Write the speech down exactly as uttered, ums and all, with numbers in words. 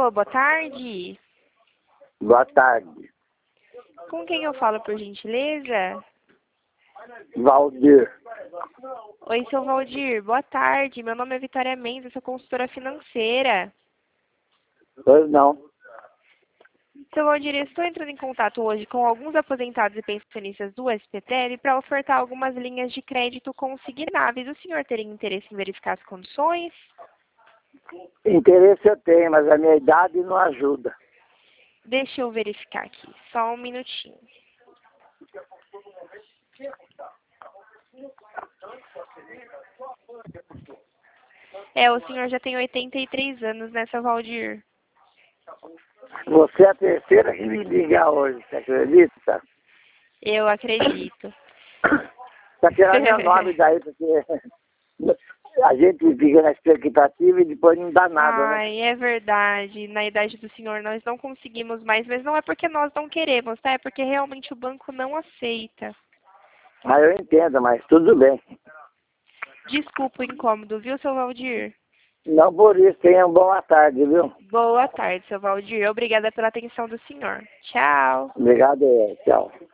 Alô, boa tarde. Boa tarde. Com quem eu falo, por gentileza? Valdir. Oi, seu Valdir. Boa tarde. Meu nome é Vitória Mendes, eu sou consultora financeira. Pois não. Seu Valdir, eu estou entrando em contato hoje com alguns aposentados e pensionistas do S P T L para ofertar algumas linhas de crédito consignáveis. O senhor teria interesse em verificar as condições? Interesse eu tenho, mas a minha idade não ajuda. Deixa eu verificar aqui, só um minutinho. É, o senhor já tem oitenta e três anos, né, seu Valdir? Você é a terceira que me liga hoje, você acredita? Eu acredito. Tá tirando meu nome daí, porque a gente fica na expectativa e depois não dá nada, né? Ai, é verdade. Na idade do senhor nós não conseguimos mais, mas não é porque nós não queremos, tá? É porque realmente o banco não aceita. Mas eu entendo, mas tudo bem. Desculpa o incômodo, viu, seu Valdir? Não por isso, tenha uma boa tarde, viu? Boa tarde, seu Valdir. Obrigada pela atenção do senhor. Tchau. Obrigado, tchau.